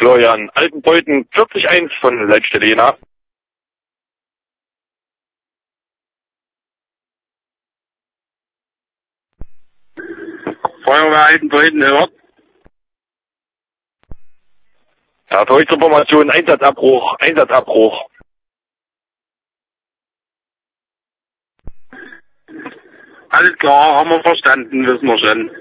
Florian, Altenbeuten 40-1 von Leitstelle Jena. Feuerwehr Altenbeuten hört. Ja, für heute Information Einsatzabbruch, Einsatzabbruch. Alles klar, haben wir verstanden, wissen wir schon.